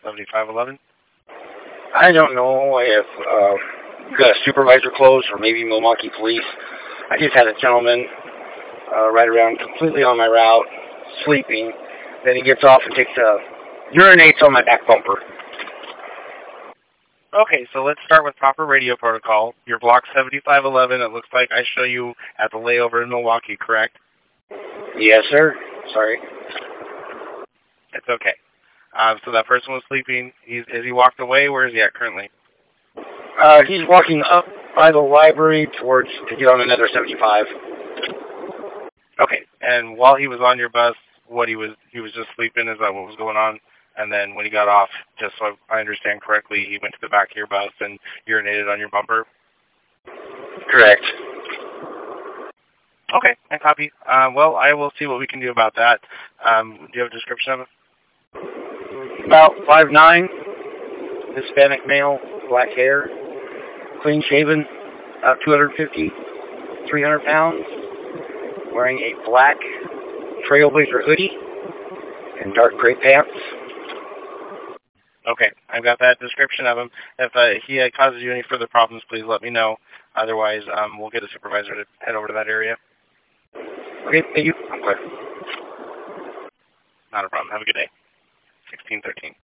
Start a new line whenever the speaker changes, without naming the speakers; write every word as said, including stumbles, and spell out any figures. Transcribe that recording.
seventy-five eleven?
I don't know if uh, you got a supervisor close or maybe Milwaukee Police. I just had a gentleman uh, ride around completely on my route, sleeping. Then he gets off and takes a urinates on my back bumper.
Okay, so let's start with proper radio protocol. Your block seventy-five eleven, it looks like I show you at the layover in Milwaukee, correct?
Yes, sir. Sorry.
It's okay. Um, so that person was sleeping. He's, has he walked away? Where is he at currently?
Uh, he's walking up by the library towards to get on another seventy-five.
Okay, and while he was on your bus, what he was he was just sleeping? Is that what was going on? And then when he got off, just so I understand correctly, he went to the back of your bus and urinated on your bumper?
Correct.
Okay, I copy. Uh, well, I will see what we can do about that. Um, do you have a description of it?
About five nine, Hispanic male, black hair, clean shaven, about two hundred fifty, three hundred pounds, wearing a black Trailblazer hoodie and dark gray pants.
Okay, I've got that description of him. If uh, he uh, causes you any further problems, please let me know. Otherwise, um, we'll get a supervisor to head over to that area.
Okay, thank you. I'm clear.
Not a problem. Have a good day. sixteen thirteen.